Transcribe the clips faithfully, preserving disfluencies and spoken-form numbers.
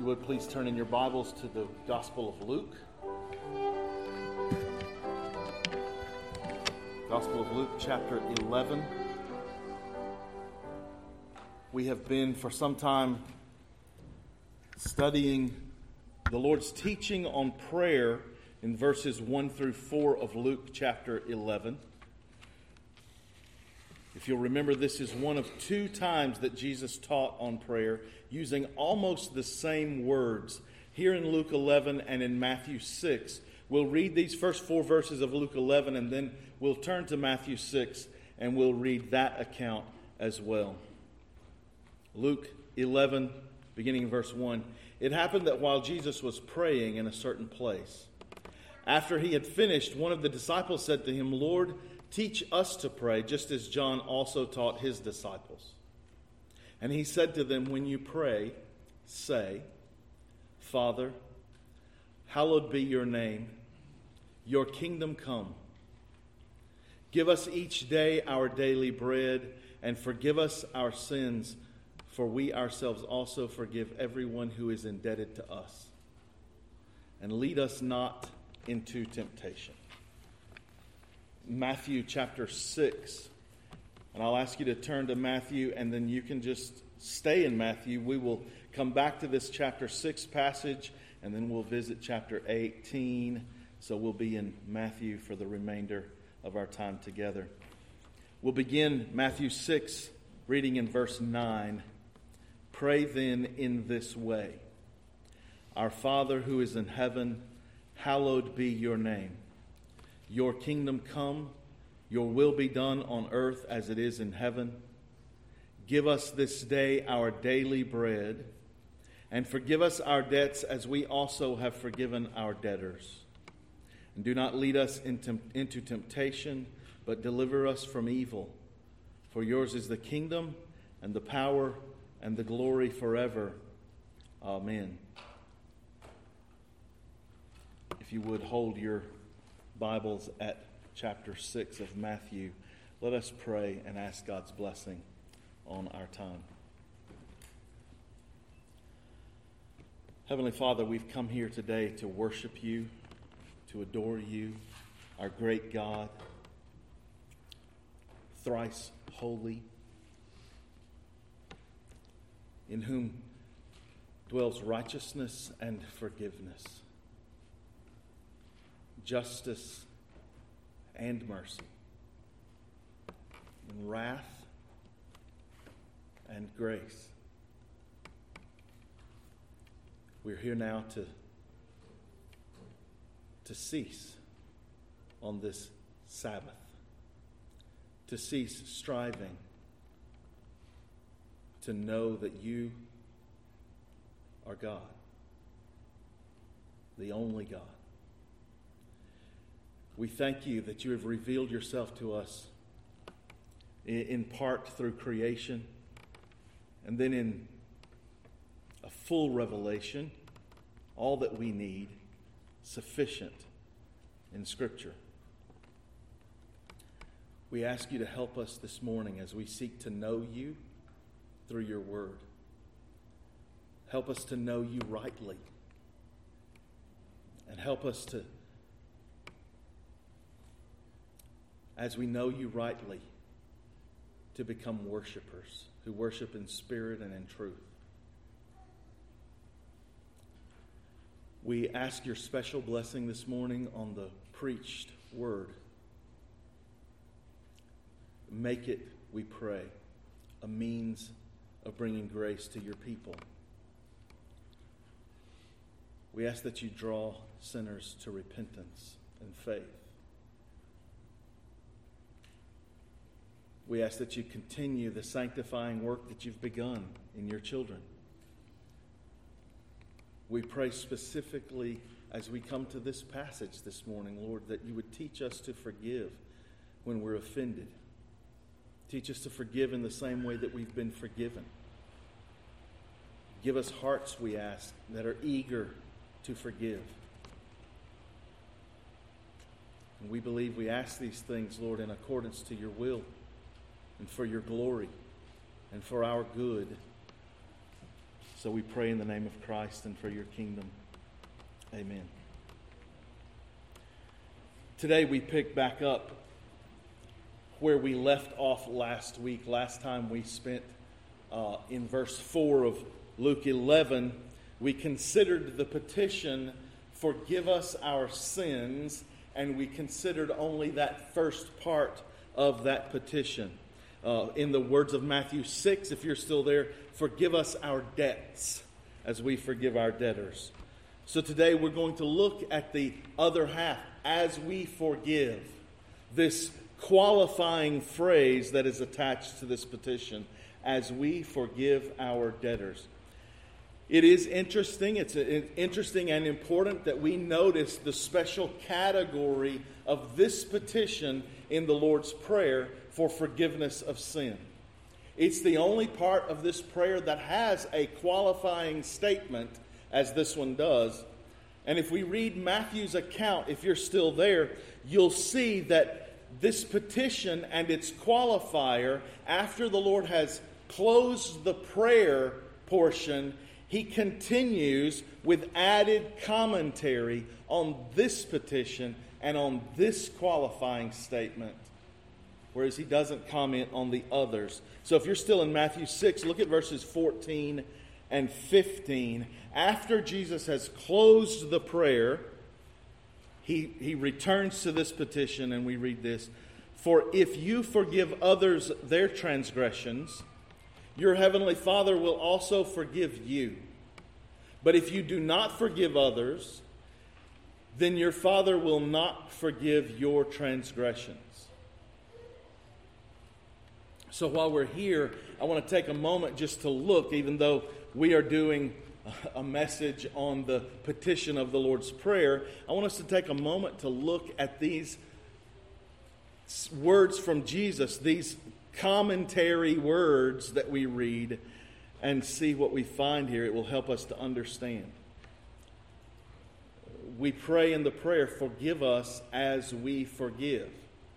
would, please turn in your Bibles to the Gospel of Luke. Gospel of Luke, chapter eleven. We have been for some time studying the Lord's teaching on prayer in verses one through four of Luke chapter eleven. If you'll remember, this is one of two times that Jesus taught on prayer using almost the same words. Here in Luke eleven and in Matthew six. We'll read these first four verses of Luke eleven and then we'll turn to Matthew six and we'll read that account as well. Luke eleven, beginning in verse one. It happened that while Jesus was praying in a certain place, after he had finished, one of the disciples said to him, "Lord, teach us to pray, just as John also taught his disciples." And he said to them, "When you pray, say, 'Father, hallowed be your name. Your kingdom come. Give us each day our daily bread, and forgive us our sins, for we ourselves also forgive everyone who is indebted to us. And lead us not into temptation.'" Matthew chapter six. And I'll ask you to turn to Matthew, and then you can just stay in Matthew. We will come back to this chapter six passage, and then we'll visit chapter eighteen. So we'll be in Matthew for the remainder of our time together. We'll begin Matthew six, reading in verse nine. "Pray then in this way. Our Father who is in heaven, hallowed be your name. Your kingdom come, your will be done on earth as it is in heaven. Give us this day our daily bread, and forgive us our debts as we also have forgiven our debtors. And do not lead us into, into temptation, but deliver us from evil. For yours is the kingdom and the power and the glory forever. Amen." If you would hold your Bibles at chapter six of Matthew, let us pray and ask God's blessing on our time. Heavenly Father, we've come here today to worship you, to adore you, our great God, thrice holy, in whom dwells righteousness and forgiveness, justice and mercy, and wrath and grace. We're here now to, to cease on this Sabbath, to cease striving, to know that you are God, the only God. We thank you that you have revealed yourself to us in part through creation, and then in a full revelation, all that we need, sufficient in Scripture. We ask you to help us this morning as we seek to know you through your word. Help us to know you rightly, and help us to, as we know you rightly, to become worshipers who worship in spirit and in truth. We ask your special blessing this morning on the preached word. Make it, we pray, a means of bringing grace to your people. We ask that you draw sinners to repentance and faith. We ask that you continue the sanctifying work that you've begun in your children. We pray specifically as we come to this passage this morning, Lord, that you would teach us to forgive when we're offended. Teach us to forgive in the same way that we've been forgiven. Give us hearts, we ask, that are eager to forgive. And we believe we ask these things, Lord, in accordance to your will and for your glory and for our good, So we pray in the name of Christ and for your kingdom. Amen. Today we pick back up where we left off last week. Last time we spent uh, in verse four of Luke eleven. We considered the petition, forgive us our sins, and we considered only that first part of that petition. Uh, in the words of Matthew six, if you're still there, forgive us our debts as we forgive our debtors. So today we're going to look at the other half, as we forgive. This qualifying phrase that is attached to this petition, as we forgive our debtors. It is interesting, it's interesting and important that we notice the special category of this petition in the Lord's Prayer for forgiveness of sin. It's the only part of this prayer that has a qualifying statement, as this one does. And if we read Matthew's account, if you're still there, you'll see that this petition and its qualifier, after the Lord has closed the prayer portion, He continues with added commentary on this petition and on this qualifying statement, whereas He doesn't comment on the others. So if you're still in Matthew six, look at verses fourteen and fifteen. After Jesus has closed the prayer, he, he returns to this petition, and we read this. For if you forgive others their transgressions, your heavenly Father will also forgive you. But if you do not forgive others, then your Father will not forgive your transgressions. So while we're here, I want to take a moment just to look, even though we are doing a message on the petition of the Lord's Prayer, I want us to take a moment to look at these words from Jesus, these commentary words that we read, and see what we find here. It will help us to understand. We pray in the prayer, forgive us as we forgive.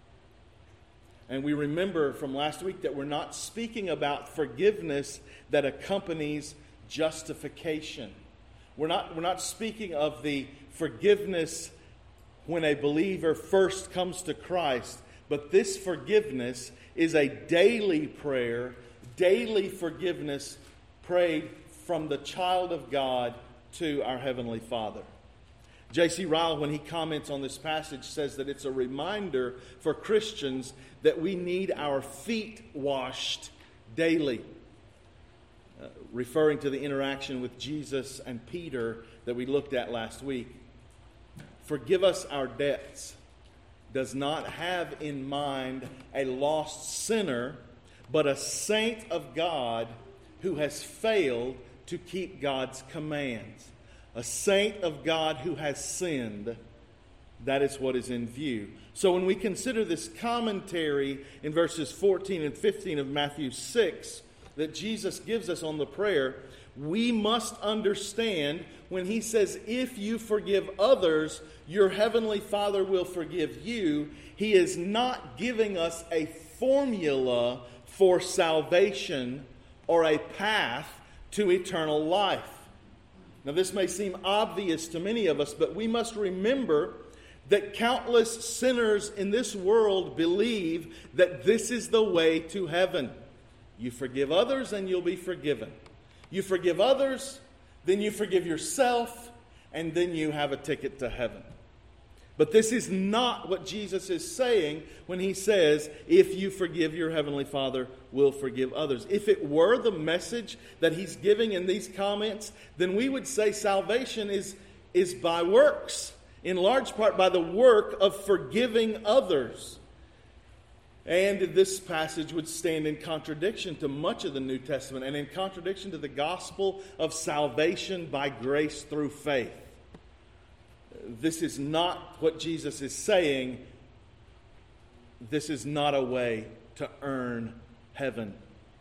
And we remember from last week that we're not speaking about forgiveness that accompanies justification. We're not, we're not speaking of the forgiveness when a believer first comes to Christ, but this forgiveness is a daily prayer, daily forgiveness prayed from the child of God to our Heavenly Father. J C Ryle, when he comments on this passage, says that it's a reminder for Christians that we need our feet washed daily. Uh, referring to the interaction with Jesus and Peter that we looked at last week. Forgive us our debts does not have in mind a lost sinner, but a saint of God who has failed to keep God's commands. A saint of God who has sinned. That is what is in view. So when we consider this commentary in verses fourteen and fifteen of Matthew six that Jesus gives us on the prayer, we must understand when He says, if you forgive others, your Heavenly Father will forgive you. He is not giving us a formula for salvation or a path to eternal life. Now, this may seem obvious to many of us, but we must remember that countless sinners in this world believe that this is the way to heaven. You forgive others and you'll be forgiven. You forgive others, then you forgive yourself, and then you have a ticket to heaven. But this is not what Jesus is saying when He says, if you forgive, your Heavenly Father will forgive others. If it were the message that He's giving in these comments, then we would say salvation is, is by works, in large part by the work of forgiving others. And this passage would stand in contradiction to much of the New Testament and in contradiction to the gospel of salvation by grace through faith. This is not what Jesus is saying. This is not a way to earn heaven.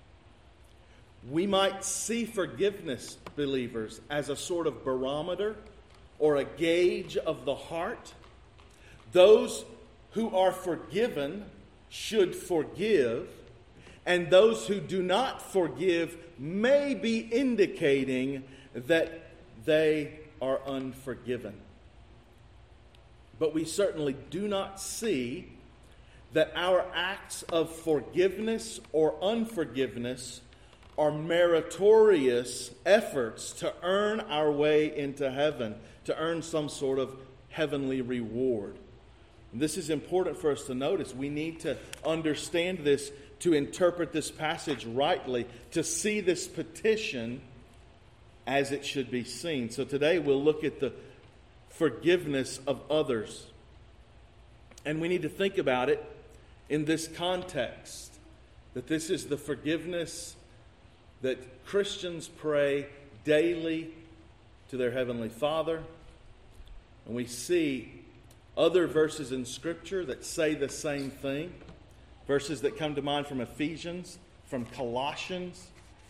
We might see forgiveness, believers, as a sort of barometer or a gauge of the heart. Those who are forgiven should forgive, And those who do not forgive may be indicating that they are unforgiven. But we certainly do not see that our acts of forgiveness or unforgiveness are meritorious efforts to earn our way into heaven, to earn some sort of heavenly reward. And this is important for us to notice. We need to understand this to interpret this passage rightly, to see this petition as it should be seen. So today we'll look at the forgiveness of others. And we need to think about it in this context, that this is the forgiveness that Christians pray daily to their Heavenly Father. And we see other verses in Scripture that say the same thing. Verses that come to mind from Ephesians, from Colossians.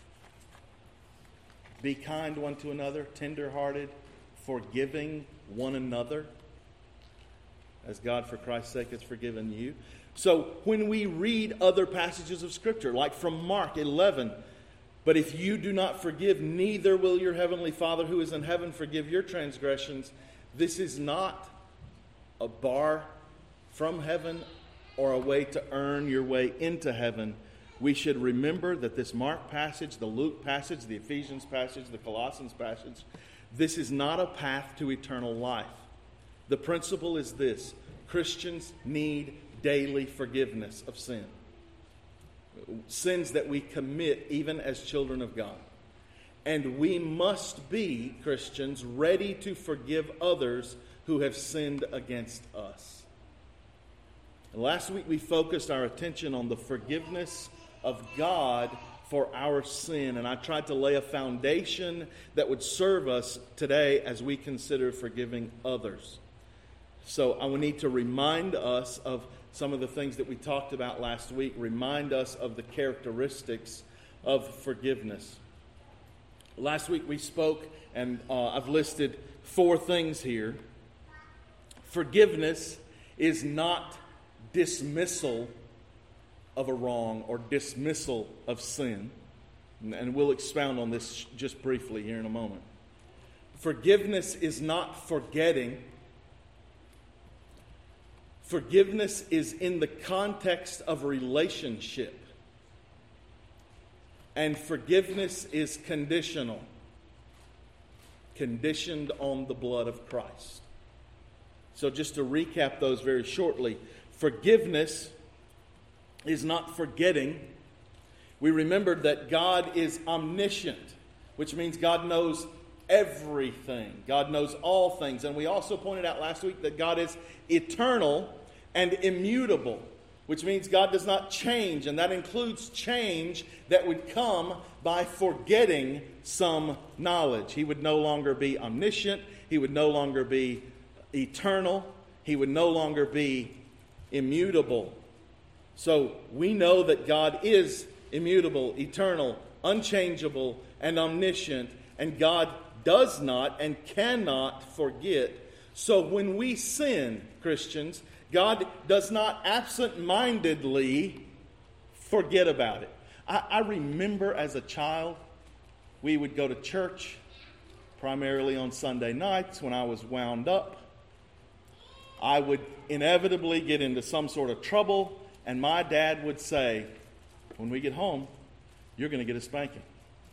Be kind one to another, tender-hearted, forgiving one another, as God for Christ's sake has forgiven you. So when we read other passages of Scripture, like from Mark eleven, but if you do not forgive, neither will your heavenly Father who is in heaven forgive your transgressions. This is not a bar from heaven or a way to earn your way into heaven. We should remember that this Mark passage, the Luke passage, the Ephesians passage, the Colossians passage, this is not a path to eternal life. The principle is this: Christians need daily forgiveness of sin. Sins that we commit even as children of God. And we must be, Christians, ready to forgive others who have sinned against us. And last week we focused our attention on the forgiveness of God for our sin. And I tried to lay a foundation that would serve us today as we consider forgiving others. So I will need to remind us of some of the things that we talked about last week. Remind us of the characteristics of forgiveness. Last week we spoke, and uh, I've listed four things here. Forgiveness is not dismissal of a wrong or dismissal of sin. And we'll expound on this just briefly here in a moment. Forgiveness is not forgetting. Forgiveness is in the context of relationship. And forgiveness is conditional. Conditioned on the blood of Christ. So just to recap those very shortly. Forgiveness is not forgetting. We remembered that God is omniscient, which means God knows everything. God knows all things. And we also pointed out last week that God is eternal and immutable, which means God does not change. And that includes change that would come by forgetting some knowledge. He would no longer be omniscient. He would no longer be eternal. He would no longer be immutable. So we know that God is immutable, eternal, unchangeable, and omniscient, and God does not and cannot forget. So when we sin, Christians, God does not absent-mindedly forget about it. I, I remember as a child, we would go to church, primarily on Sunday nights when I was wound up. I would inevitably get into some sort of trouble, and my dad would say, when we get home, you're going to get a spanking.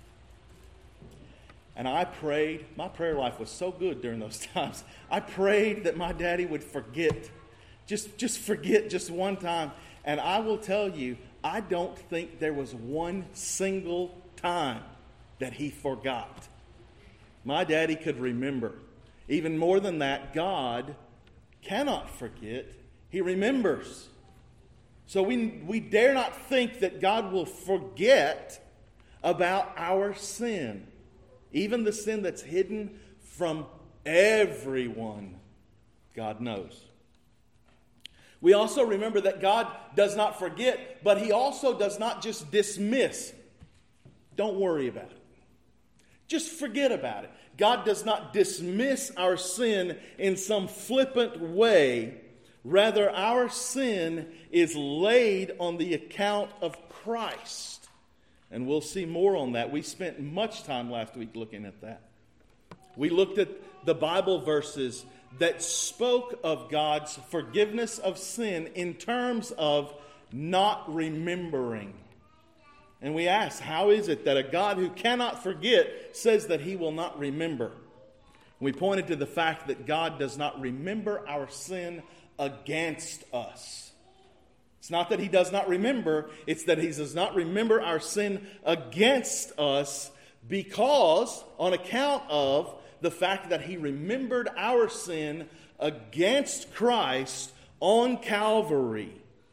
And I prayed, my prayer life was so good during those times. I prayed that my daddy would forget, just, just forget just one time. And I will tell you, I don't think there was one single time that he forgot. My daddy could remember. Even more than that, God cannot forget. He remembers. So we, we dare not think that God will forget about our sin. Even the sin that's hidden from everyone, God knows. We also remember that God does not forget, but He also does not just dismiss. Don't worry about it. Just forget about it. God does not dismiss our sin in some flippant way, Rather, our sin is laid on the account of Christ. And we'll see more on that. We spent much time last week looking at that. We looked at the Bible verses that spoke of God's forgiveness of sin in terms of not remembering. And we asked, how is it that a God who cannot forget says that he will not remember? We pointed to the fact that God does not remember our sin against us. It's not that he does not remember, it's that he does not remember our sin against us because, on account of the fact that he remembered our sin against Christ on Calvary.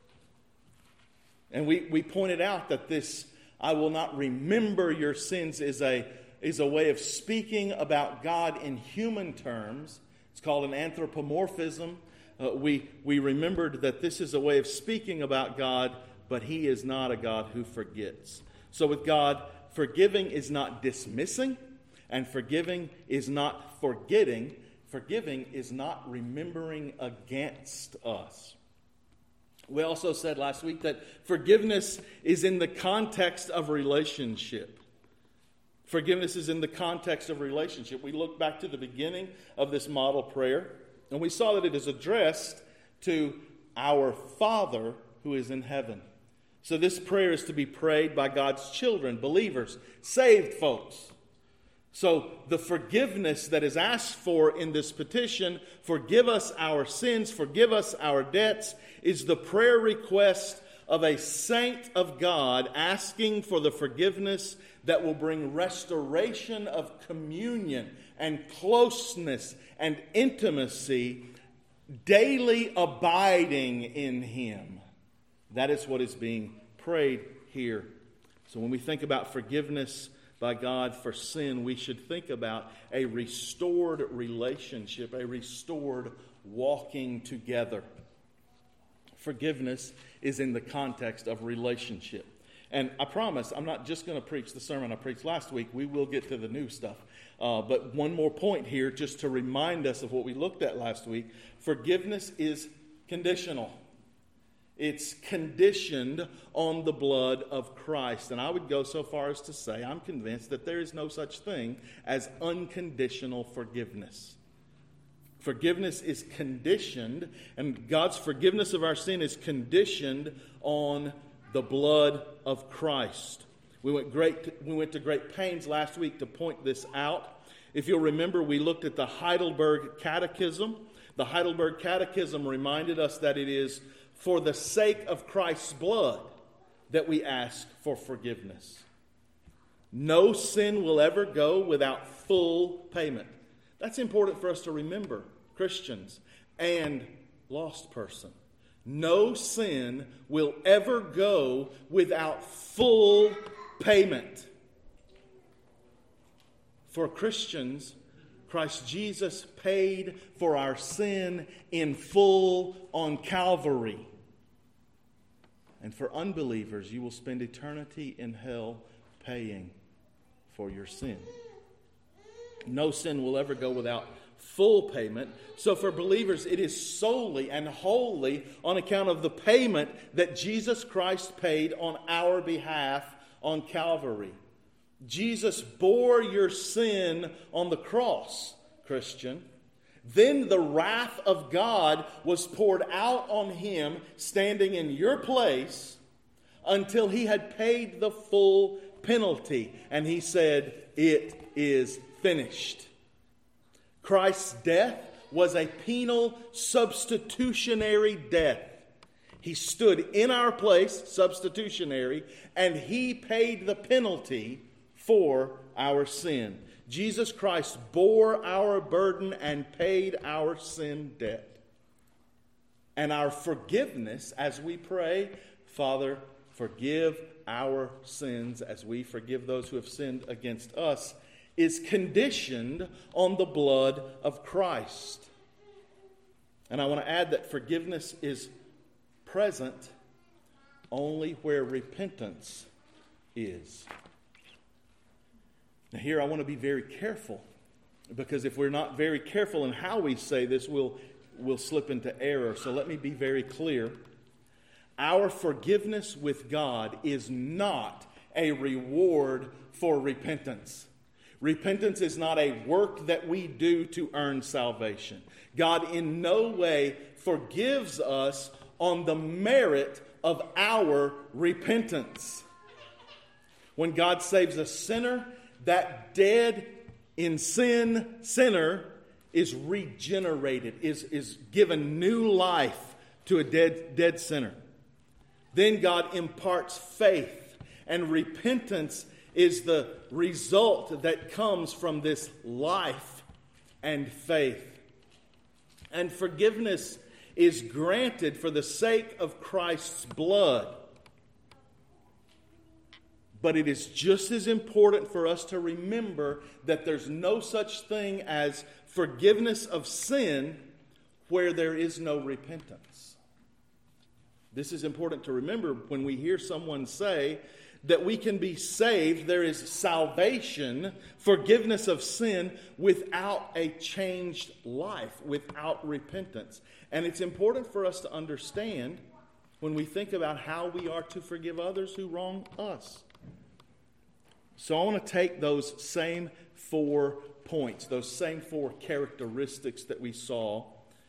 And we, we pointed out that this, I will not remember your sins, is a, is a way of speaking about God in human terms. It's called an anthropomorphism. Uh, we, we remembered that this is a way of speaking about God, but he is not a God who forgets. So with God, forgiving is not dismissing, and forgiving is not forgetting. Forgiving is not remembering against us. We also said last week that forgiveness is in the context of relationship. Forgiveness is in the context of relationship. We looked back to the beginning of this model prayer, and we saw that it is addressed to our Father who is in heaven. So this prayer is to be prayed by God's children, believers, saved folks. So the forgiveness that is asked for in this petition, forgive us our sins, forgive us our debts, is the prayer request of a saint of God asking for the forgiveness that will bring restoration of communion and closeness and intimacy, daily abiding in him. That is what is being prayed here. So when we think about forgiveness by God for sin, we should think about a restored relationship, a restored walking together. Forgiveness is in the context of relationship. And I promise I'm not just going to preach the sermon I preached last week. We will get to the new stuff. Uh, but one more point here just to remind us of what we looked at last week. Forgiveness is conditional. It's conditioned on the blood of Christ. And I would go so far as to say I'm convinced that there is no such thing as unconditional forgiveness. Forgiveness is conditioned, and God's forgiveness of our sin is conditioned on the blood of Christ. We went great. We went to great pains last week to point this out. If you'll remember, we looked at the Heidelberg Catechism. The Heidelberg Catechism reminded us that it is for the sake of Christ's blood that we ask for forgiveness. No sin will ever go without full payment. That's important for us to remember, Christians and lost person. No sin will ever go without full payment. For Christians, Christ Jesus paid for our sin in full on Calvary. And for unbelievers, you will spend eternity in hell paying for your sin. No sin will ever go without full payment. So for believers, it is solely and wholly on account of the payment that Jesus Christ paid on our behalf on Calvary. Jesus bore your sin on the cross, Christian. Then the wrath of God was poured out on him, standing in your place, until he had paid the full penalty. And he said, "It is finished." Christ's death was a penal substitutionary death. He stood in our place, substitutionary, and he paid the penalty for our sin. Jesus Christ bore our burden and paid our sin debt. And our forgiveness, as we pray, Father, forgive our sins as we forgive those who have sinned against us, is conditioned on the blood of Christ. And I want to add that forgiveness is present only where repentance is. Now here I want to be very careful, because if we're not very careful in how we say this, we'll we'll slip into error. So let me be very clear. Our forgiveness with God is not a reward for repentance. Repentance is not a work that we do to earn salvation. God in no way forgives us on the merit of our repentance. When God saves a sinner, that dead in sin sinner is regenerated, is, is given new life to a dead, dead sinner. Then God imparts faith, and repentance is the result that comes from this life and faith. And forgiveness is granted for the sake of Christ's blood. But it is just as important for us to remember that there's no such thing as forgiveness of sin where there is no repentance. This is important to remember when we hear someone say that we can be saved. There is salvation, forgiveness of sin, without a changed life, without repentance. And it's important for us to understand when we think about how we are to forgive others who wrong us. So I want to take those same four points, those same four characteristics that we saw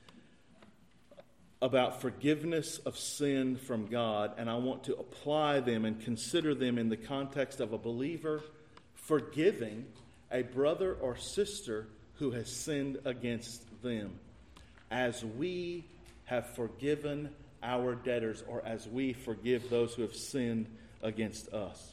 about forgiveness of sin from God, and I want to apply them and consider them in the context of a believer forgiving a brother or sister who has sinned against them, as we have forgiven our debtors, or as we forgive those who have sinned against us.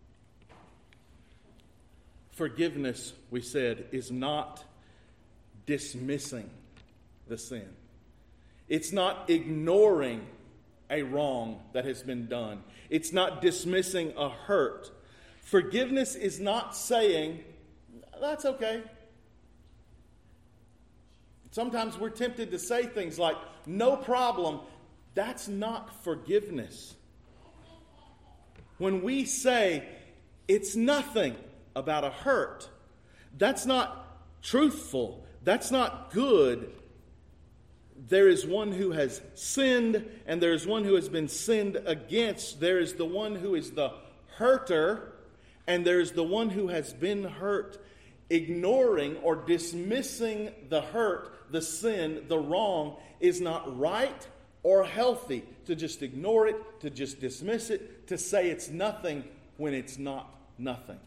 Forgiveness, we said, is not dismissing the sin. It's not ignoring a wrong that has been done. It's not dismissing a hurt. Forgiveness is not saying, that's okay. Sometimes we're tempted to say things like, no problem. That's not forgiveness. When we say, it's nothing about a hurt, that's not truthful. That's not good. There is one who has sinned, and there is one who has been sinned against. There is the one who is the hurter, and there is the one who has been hurt. Ignoring or dismissing the hurt, the sin, the wrong is not right or healthy. To just ignore it, to just dismiss it, to say it's nothing when it's not nothing.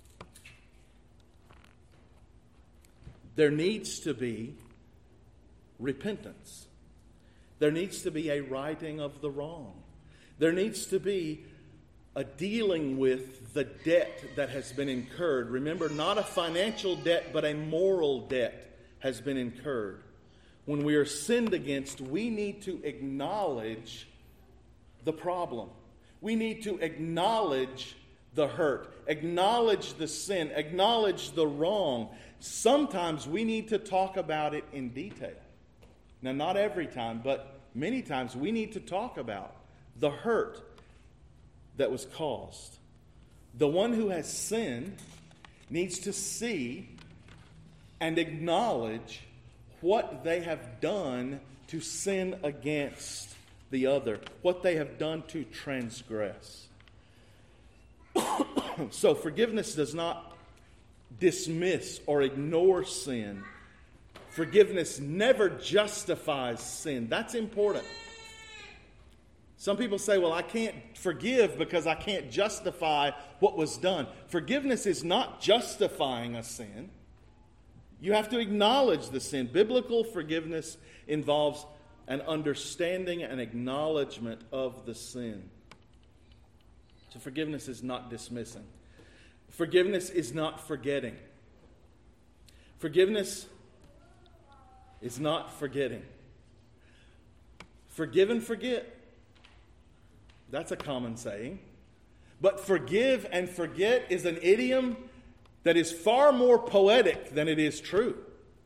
There needs to be repentance. There needs to be a righting of the wrong. There needs to be a dealing with the debt that has been incurred. Remember, not a financial debt, but a moral debt has been incurred. When we are sinned against, we need to acknowledge the problem. We need to acknowledge the hurt, acknowledge the sin, acknowledge the wrong. Sometimes we need to talk about it in detail. Now, not every time, but many times we need to talk about the hurt that was caused. The one who has sinned needs to see and acknowledge what they have done to sin against the other, what they have done to transgress. So forgiveness does not dismiss or ignore sin. Forgiveness never justifies sin. That's important. Some people say, well, I can't forgive because I can't justify what was done. Forgiveness is not justifying a sin. You have to acknowledge the sin. Biblical forgiveness involves an understanding and acknowledgement of the sin. So forgiveness is not dismissing. Forgiveness is not forgetting. Forgiveness is not forgetting. Forgive and forget. That's a common saying. But forgive and forget is an idiom that is far more poetic than it is true.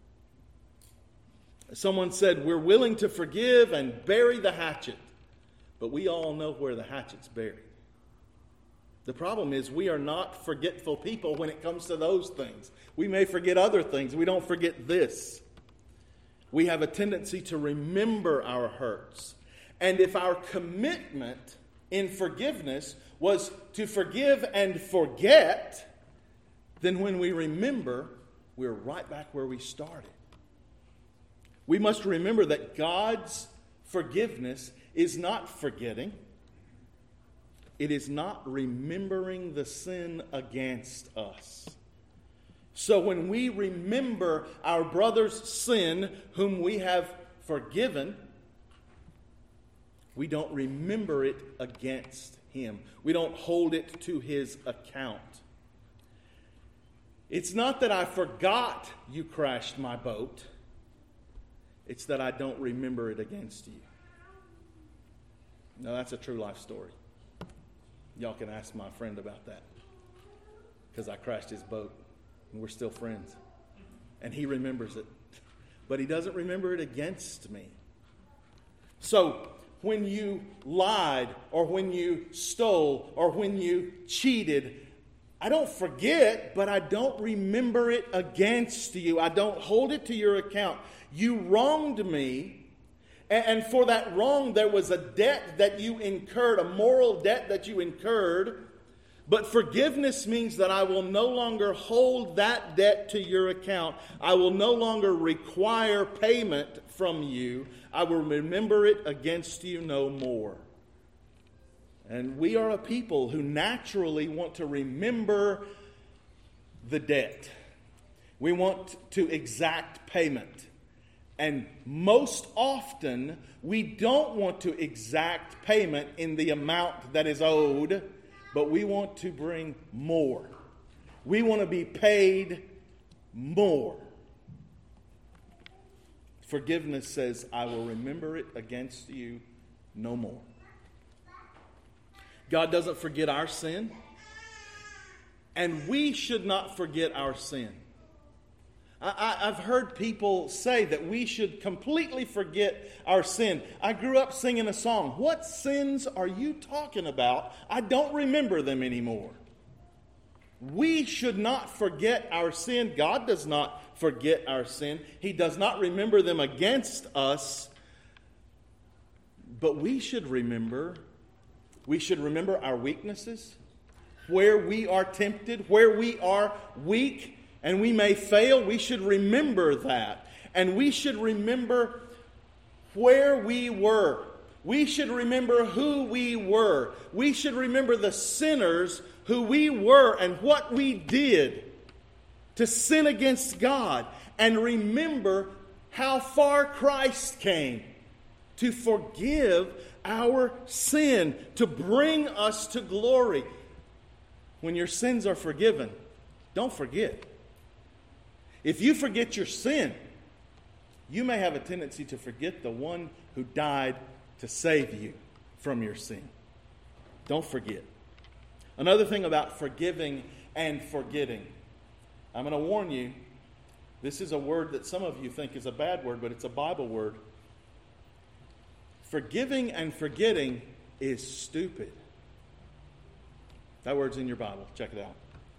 Someone said, we're willing to forgive and bury the hatchet. But we all know where the hatchet's buried. The problem is we are not forgetful people when it comes to those things. We may forget other things. We don't forget this. We have a tendency to remember our hurts. And if our commitment in forgiveness was to forgive and forget, then when we remember, we're right back where we started. We must remember that God's forgiveness is not forgetting. It is not remembering the sin against us. So when we remember our brother's sin, whom we have forgiven, we don't remember it against him. We don't hold it to his account. It's not that I forgot you crashed my boat. It's that I don't remember it against you. Now, that's a true life story. Y'all can ask my friend about that. Because I crashed his boat. And we're still friends. And he remembers it. But he doesn't remember it against me. So, when you lied, or when you stole, or when you cheated, I don't forget, but I don't remember it against you. I don't hold it to your account. You wronged me, and for that wrong there was a debt that you incurred, a moral debt that you incurred. But forgiveness means that I will no longer hold that debt to your account. I will no longer require payment from you. I will remember it against you no more. And we are a people who naturally want to remember the debt. We want to exact payment. And most often, we don't want to exact payment in the amount that is owed, but we want to bring more. We want to be paid more. Forgiveness says, I will remember it against you no more. God doesn't forget our sin, and we should not forget our sin. I, I, I've heard people say that we should completely forget our sin. I grew up singing a song. What sins are you talking about? I don't remember them anymore. We should not forget our sin. God does not forget our sin. He does not remember them against us. But we should remember, we should remember our weaknesses, where we are tempted, where we are weak, and we may fail. We should remember that. And we should remember where we were. We should remember who we were. We should remember the sinners who we were and what we did to sin against God. And remember how far Christ came to forgive our sin, to bring us to glory. When your sins are forgiven, don't forget. If you forget your sin, you may have a tendency to forget the one who died to save you from your sin. Don't forget. Another thing about forgiving and forgetting. I'm going to warn you, this is a word that some of you think is a bad word, but it's a Bible word. Forgiving and forgetting is stupid. That word's in your Bible. Check it out.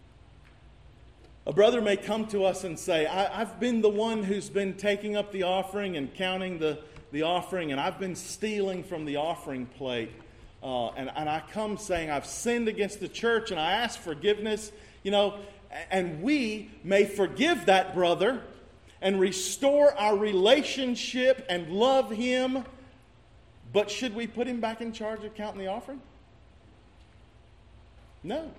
A brother may come to us and say, I, I've been the one who's been taking up the offering and counting the, the offering, and I've been stealing from the offering plate. Uh, and, and I come saying, I've sinned against the church, and I ask forgiveness. You know, and we may forgive that brother and restore our relationship and love him. But should we put him back in charge of counting the offering? No.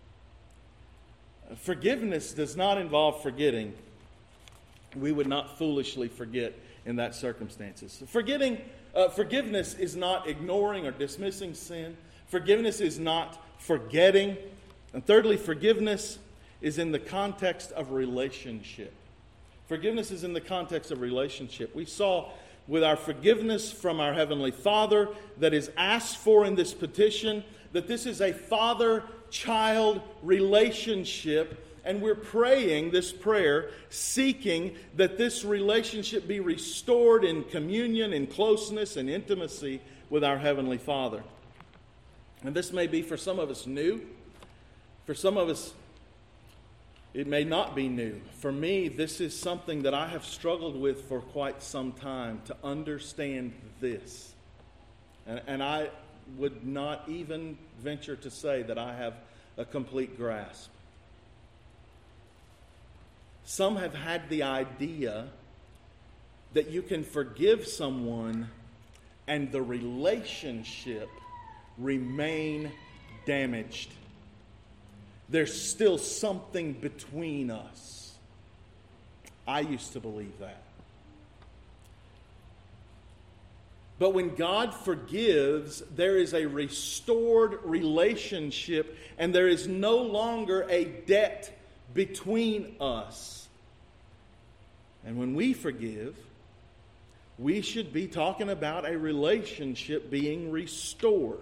Forgiveness does not involve forgetting. We would not foolishly forget in that circumstances. Forgetting, uh, forgiveness is not ignoring or dismissing sin. Forgiveness is not forgetting. And thirdly, forgiveness is in the context of relationship. Forgiveness is in the context of relationship. We saw with our forgiveness from our Heavenly Father that is asked for in this petition, that this is a father-child relationship, and we're praying this prayer, seeking that this relationship be restored in communion, in closeness, and intimacy with our Heavenly Father. And this may be for some of us new, for some of us It may not be new. For me, this is something that I have struggled with for quite some time, to understand this. And, and I would not even venture to say that I have a complete grasp. Some have had the idea that you can forgive someone and the relationship remain damaged. There's still something between us. I used to believe that. But when God forgives, there is a restored relationship, and there is no longer a debt between us. And when we forgive, we should be talking about a relationship being restored.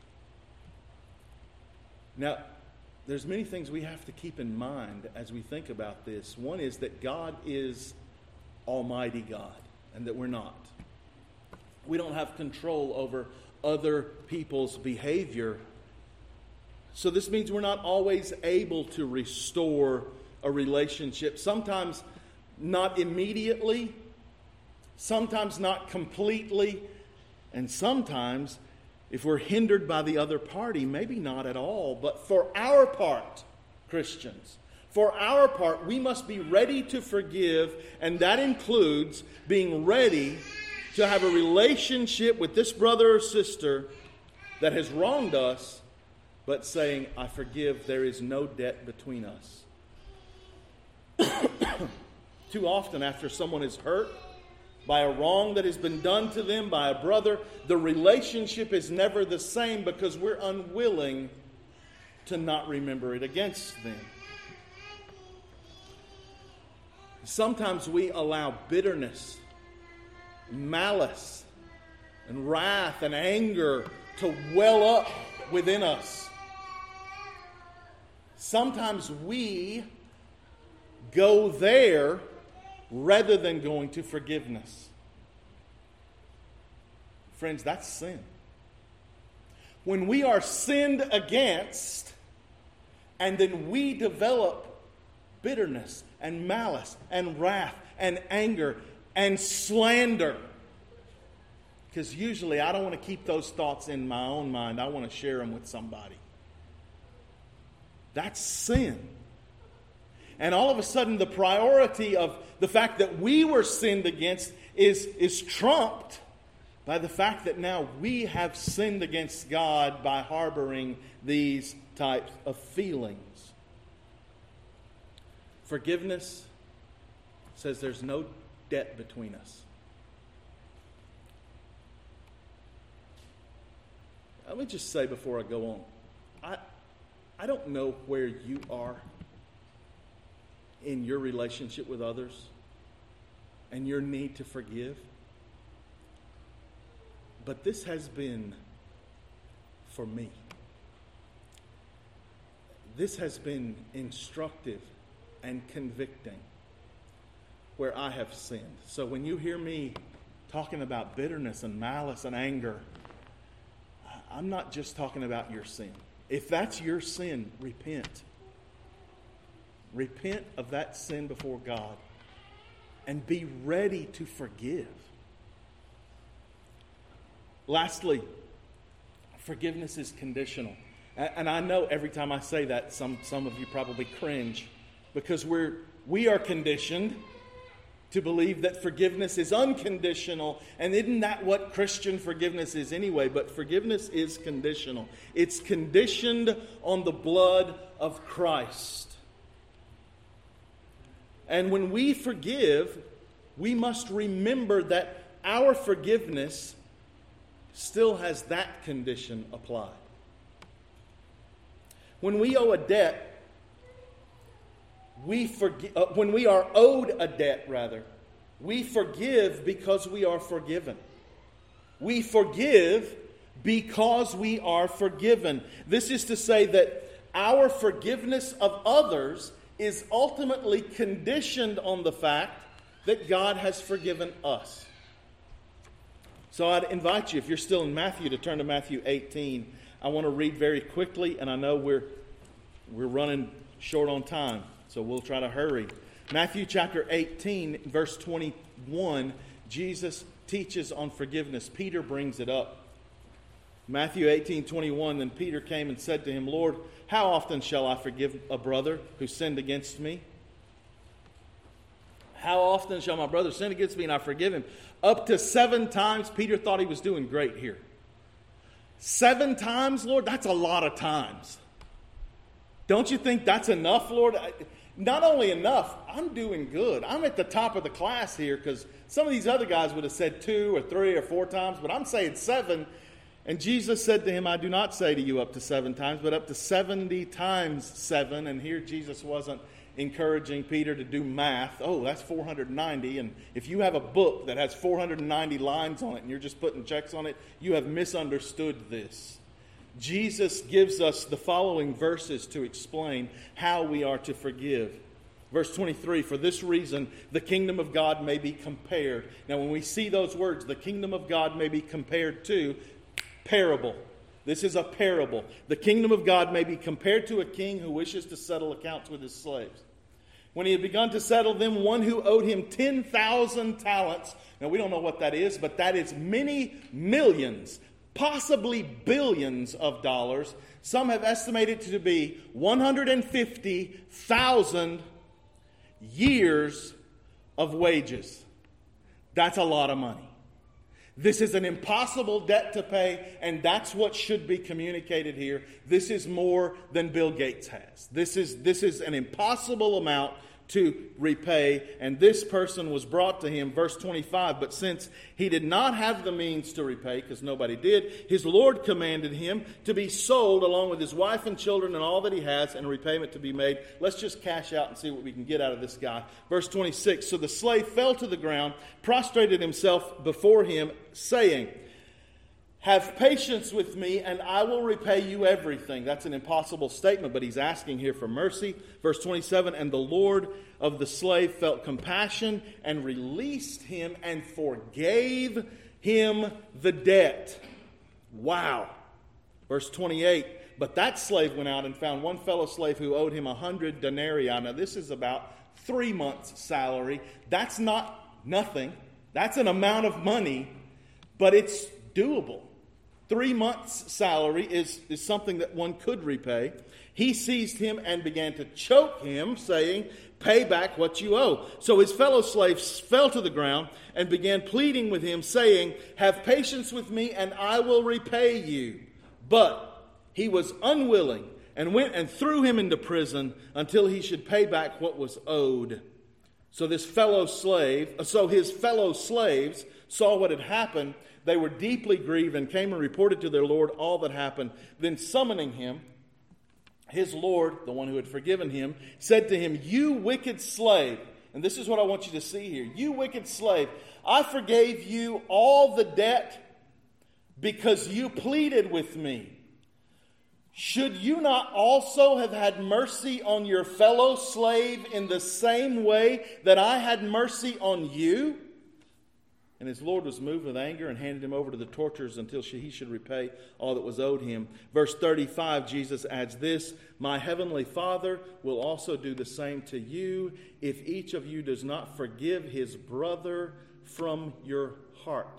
Now, there's many things we have to keep in mind as we think about this. One is that God is Almighty God, and that we're not. We don't have control over other people's behavior. So this means we're not always able to restore a relationship. Sometimes not immediately, sometimes not completely, and sometimes, if we're hindered by the other party, maybe not at all. But for our part, Christians, for our part, we must be ready to forgive, and that includes being ready to have a relationship with this brother or sister that has wronged us, but saying, I forgive, there is no debt between us. Too often, after someone is hurt by a wrong that has been done to them by a brother, the relationship is never the same because we're unwilling to not remember it against them. Sometimes we allow bitterness, malice, and wrath and anger to well up within us. Sometimes we go there rather than going to forgiveness. Friends, that's sin. When we are sinned against, and then we develop bitterness and malice and wrath and anger and slander. Because usually I don't want to keep those thoughts in my own mind. I want to share them with somebody. That's sin. And all of a sudden the priority of the fact that we were sinned against is, is trumped by the fact that now we have sinned against God by harboring these types of feelings. Forgiveness says there's no debt between us. Let me just say before I go on, I, I don't know where you are in your relationship with others and your need to forgive. But this has been, for me, this has been instructive and convicting where I have sinned. So when you hear me talking about bitterness and malice and anger, I'm not just talking about your sin. If that's your sin, repent. Repent of that sin before God and be ready to forgive. Lastly, forgiveness is conditional. And I know every time I say that, some, some of you probably cringe because we're, we are conditioned to believe that forgiveness is unconditional. And isn't that what Christian forgiveness is anyway? But forgiveness is conditional. It's conditioned on the blood of Christ. And when we forgive, we must remember that our forgiveness still has that condition applied. When we owe a debt, we forgive. Uh, when we are owed a debt, rather, we forgive because we are forgiven. We forgive because we are forgiven. This is to say that our forgiveness of others is ultimately conditioned on the fact that God has forgiven us. So I'd invite you, if you're still in Matthew, to turn to Matthew eighteen. I want to read very quickly, and I know we're we're running short on time. so we'll try to hurry. Matthew chapter eighteen, verse twenty-one, Jesus teaches on forgiveness. Peter brings it up. Matthew eighteen, twenty-one, then Peter came and said to him, Lord, how often shall I forgive a brother who sinned against me? How often shall my brother sin against me and I forgive him? Up to seven times. Peter thought he was doing great here. Seven times, Lord, that's a lot of times. Don't you think that's enough, Lord? Not only enough, I'm doing good. I'm at the top of the class here because some of these other guys would have said two or three or four times, but I'm saying seven. And Jesus said to him, I do not say to you up to seven times, but up to seventy times seven. And here Jesus wasn't encouraging Peter to do math. Oh, that's four hundred ninety. And if you have a book that has four hundred ninety lines on it and you're just putting checks on it, you have misunderstood this. Jesus gives us the following verses to explain how we are to forgive. Verse twenty-three, for this reason, the kingdom of God may be compared. Now, when we see those words, the kingdom of God may be compared to parable. This is a parable. The kingdom of God may be compared to a king who wishes to settle accounts with his slaves. When he had begun to settle them, one who owed him ten thousand talents. Now, we don't know what that is, but that is many millions, possibly billions of dollars. Some have estimated it to be one hundred fifty thousand years of wages. That's a lot of money. This is an impossible debt to pay, and that's what should be communicated here. This is more than Bill Gates has. This is, this is an impossible amount to repay, and this person was brought to him, verse twenty-five, but since he did not have the means to repay, because nobody did, his Lord commanded him to be sold along with his wife and children and all that he has, and repayment to be made. Let's just cash out and see what we can get out of this guy. Verse twenty-six, so the slave fell to the ground, prostrated himself before him, saying, have patience with me, and I will repay you everything. That's an impossible statement, but he's asking here for mercy. Verse twenty-seven, and the Lord of the slave felt compassion and released him and forgave him the debt. Wow. Verse twenty-eight, but that slave went out and found one fellow slave who owed him a hundred denarii. Now, this is about three months' salary. That's not nothing. That's an amount of money, but it's doable. Three months' salary is, is something that one could repay. He seized him and began to choke him, saying, pay back what you owe. So his fellow slaves fell to the ground and began pleading with him, saying, have patience with me, and I will repay you. But he was unwilling, and went and threw him into prison until he should pay back what was owed. So this fellow slave, so his fellow slaves saw what had happened. They were deeply grieved and came and reported to their Lord all that happened. Then summoning him, his Lord, the one who had forgiven him, said to him, you wicked slave, and this is what I want you to see here. You wicked slave, I forgave you all the debt because you pleaded with me. Should you not also have had mercy on your fellow slave in the same way that I had mercy on you? And his Lord was moved with anger and handed him over to the torturers until he should repay all that was owed him. Verse thirty-five, Jesus adds this, my heavenly Father will also do the same to you if each of you does not forgive his brother from your heart.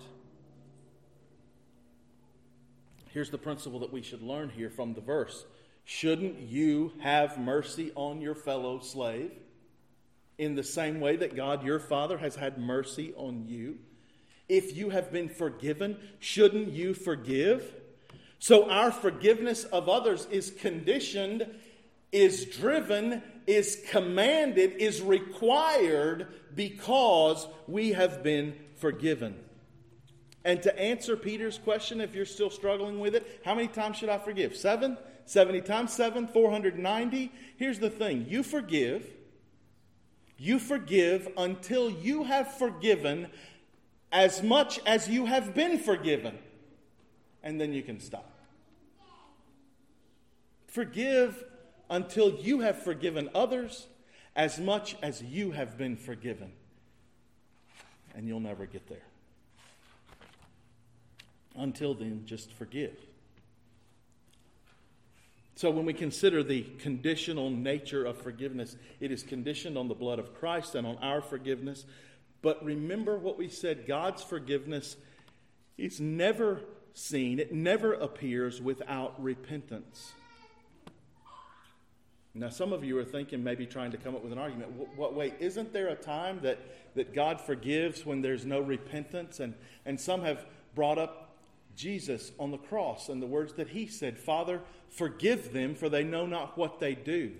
Here's the principle that we should learn here from the verse. Shouldn't you have mercy on your fellow slave in the same way that God, your Father, has had mercy on you? If you have been forgiven, shouldn't you forgive? So our forgiveness of others is conditioned, is driven, is commanded, is required because we have been forgiven. And to answer Peter's question, if you're still struggling with it, how many times should I forgive? Seven? seventy times seven? four hundred ninety? Here's the thing. You forgive. You forgive until you have forgiven as much as you have been forgiven. And then you can stop. Forgive until you have forgiven others as much as you have been forgiven. And you'll never get there. Until then, just forgive. So when we consider the conditional nature of forgiveness, it is conditioned on the blood of Christ and on our forgiveness. But remember what we said, God's forgiveness is never seen, it never appears without repentance. Now some of you are thinking, maybe trying to come up with an argument, what, wait, isn't there a time that, that God forgives when there's no repentance? And, and some have brought up Jesus on the cross and the words that he said, Father, forgive them, for they know not what they do.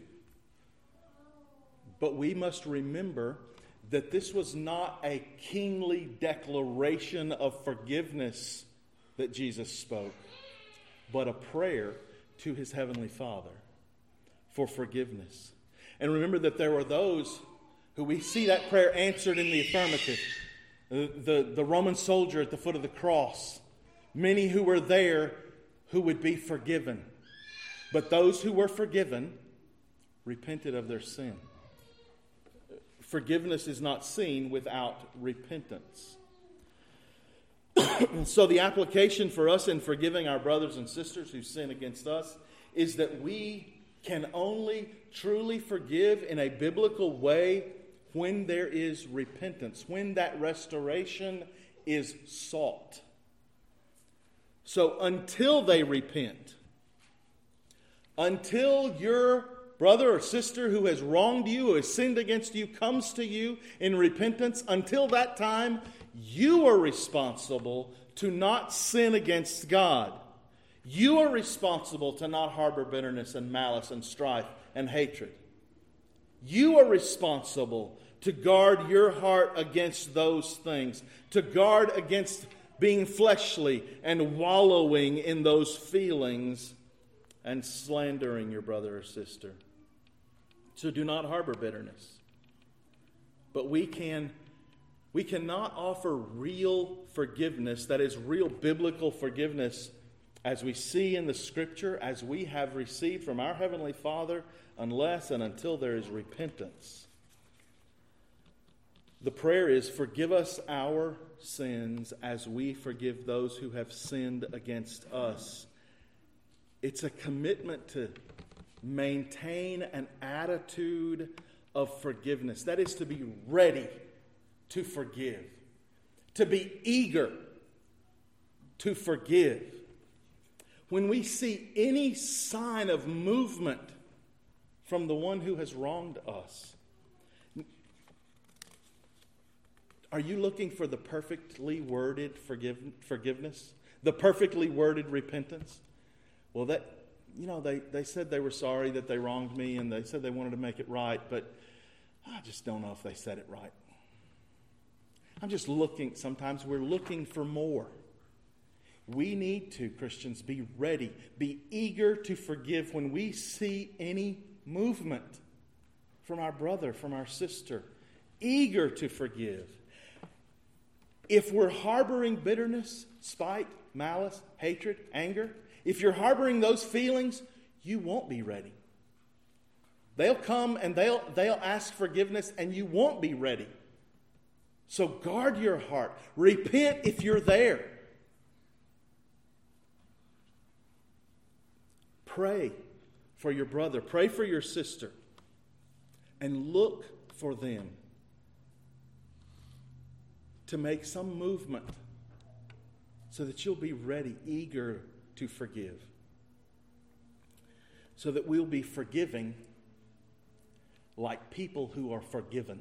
But we must remember that this was not a kingly declaration of forgiveness that Jesus spoke, but a prayer to his heavenly Father for forgiveness. And remember that there were those who we see that prayer answered in the affirmative. The, the, the Roman soldier at the foot of the cross, many who were there who would be forgiven. But those who were forgiven repented of their sin. Forgiveness is not seen without repentance. So the application for us in forgiving our brothers and sisters who sin against us is that we can only truly forgive in a biblical way when there is repentance, when that restoration is sought. So until they repent, until your brother or sister who has wronged you, who has sinned against you, comes to you in repentance, until that time, you are responsible to not sin against God. You are responsible to not harbor bitterness and malice and strife and hatred. You are responsible to guard your heart against those things, to guard against being fleshly and wallowing in those feelings and slandering your brother or sister. So do not harbor bitterness. But we can we cannot offer real forgiveness, that is real biblical forgiveness, as we see in the Scripture, as we have received from our Heavenly Father, unless and until there is repentance. The prayer is, forgive us our sins as we forgive those who have sinned against us. It's a commitment to maintain an attitude of forgiveness. That is to be ready to forgive, to be eager to forgive. When we see any sign of movement from the one who has wronged us, are you looking for the perfectly worded forgive, forgiveness? The perfectly worded repentance? Well, that, you know, they, they said they were sorry that they wronged me, and they said they wanted to make it right, but I just don't know if they said it right. I'm just looking, sometimes we're looking for more. We need to, Christians, be ready, be eager to forgive when we see any movement from our brother, from our sister. Eager to forgive. If we're harboring bitterness, spite, malice, hatred, anger, if you're harboring those feelings, you won't be ready. They'll come and they'll, they'll ask forgiveness, and you won't be ready. So guard your heart. Repent if you're there. Pray for your brother. Pray for your sister. And look for them to make some movement so that you'll be ready, eager to forgive. So that we'll be forgiving like people who are forgiven.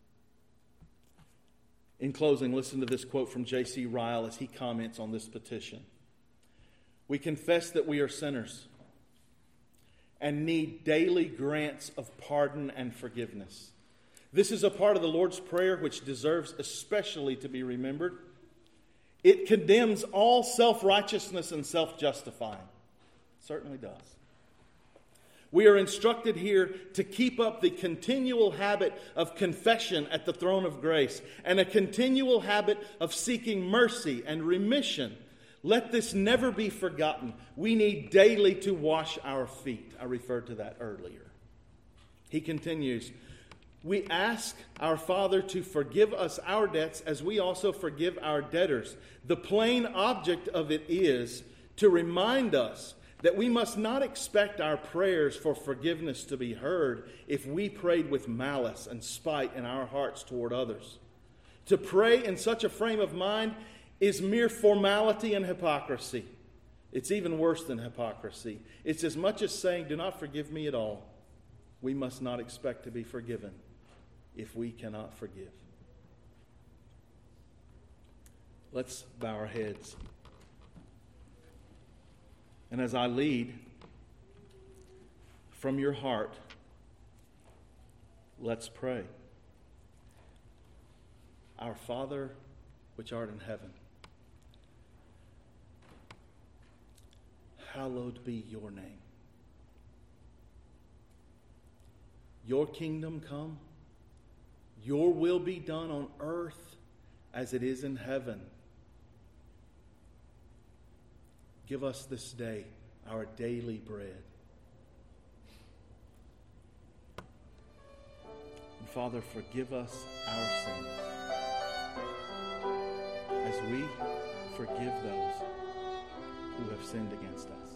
In closing, listen to this quote from J C Ryle as he comments on this petition. We confess that we are sinners and need daily grants of pardon and forgiveness. This is a part of the Lord's Prayer which deserves especially to be remembered. It condemns all self-righteousness and self-justifying. It certainly does. We are instructed here to keep up the continual habit of confession at the throne of grace and a continual habit of seeking mercy and remission. Let this never be forgotten. We need daily to wash our feet. I referred to that earlier. He continues, we ask our Father to forgive us our debts as we also forgive our debtors. The plain object of it is to remind us that we must not expect our prayers for forgiveness to be heard if we prayed with malice and spite in our hearts toward others. To pray in such a frame of mind is mere formality and hypocrisy. It's even worse than hypocrisy. It's as much as saying, do not forgive me at all. We must not expect to be forgiven if we cannot forgive. Let's bow our heads. And as I lead from your heart, let's pray. Our Father, which art in heaven, hallowed be your name. Your kingdom come, your will be done on earth as it is in heaven. Give us this day our daily bread. And Father, forgive us our sins as we forgive those who have sinned against us.